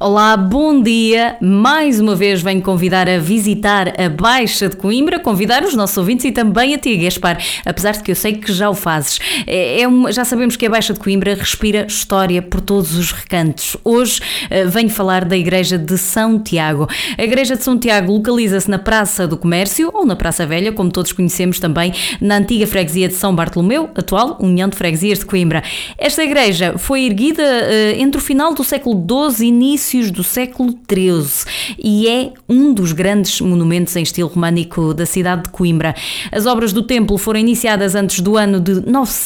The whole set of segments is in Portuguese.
Olá, bom dia. Mais uma vez venho convidar a visitar a Baixa de Coimbra, convidar os nossos ouvintes e também a ti, Gaspar, apesar de que eu sei que já o fazes. Já sabemos que a Baixa de Coimbra respira história por todos os recantos. Hoje venho falar da Igreja de São Tiago. A Igreja de São Tiago localiza-se na Praça do Comércio, ou na Praça Velha, como todos conhecemos também, na antiga freguesia de São Bartolomeu, atual União de Freguesias de Coimbra. Esta igreja foi erguida entre o final do século XII e inícios do século XIII e é um dos grandes monumentos em estilo românico da cidade de Coimbra. As obras do templo foram iniciadas antes do ano de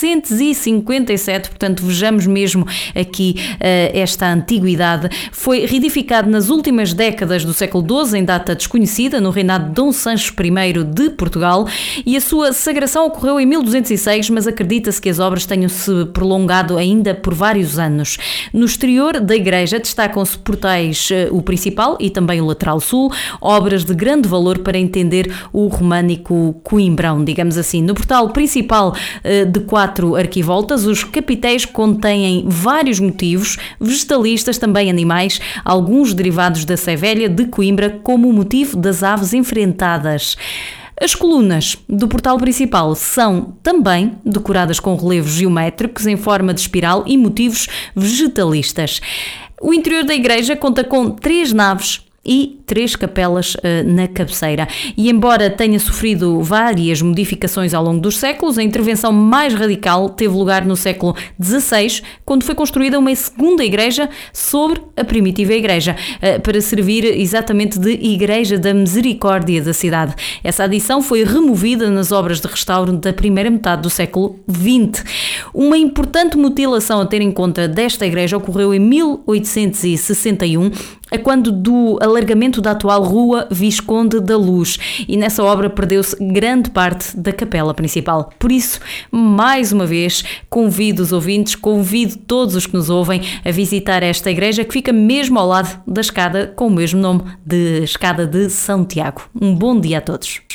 957, portanto vejamos mesmo aqui esta antiguidade. Foi reedificado nas últimas décadas do século XII, em data desconhecida, no reinado de Dom Sancho I de Portugal, e a sua sagração ocorreu em 1206, mas acredita-se que as obras tenham-se prolongado ainda por vários anos. No exterior da igreja destacam-se portais, o principal e também o lateral sul, obras de grande valor para entender o românico coimbrão, digamos assim. No portal principal de 4 arquivoltas, os capitéis contêm vários motivos, vegetalistas, também animais, alguns derivados da Sé Velha de Coimbra, como o motivo das aves enfrentadas. As colunas do portal principal são também decoradas com relevos geométricos em forma de espiral e motivos vegetalistas. O interior da igreja conta com 3 naves e 3 capelas na cabeceira. E embora tenha sofrido várias modificações ao longo dos séculos, a intervenção mais radical teve lugar no século XVI, quando foi construída uma segunda igreja sobre a primitiva igreja, para servir exatamente de Igreja da Misericórdia da cidade. Essa adição foi removida nas obras de restauro da primeira metade do século XX. Uma importante mutilação a ter em conta desta igreja ocorreu em 1861, a quando do alargamento da atual Rua Visconde da Luz, e nessa obra perdeu-se grande parte da capela principal. Por isso, mais uma vez, convido os ouvintes, convido todos os que nos ouvem a visitar esta igreja que fica mesmo ao lado da escada com o mesmo nome, de Escada de São Tiago. Um bom dia a todos.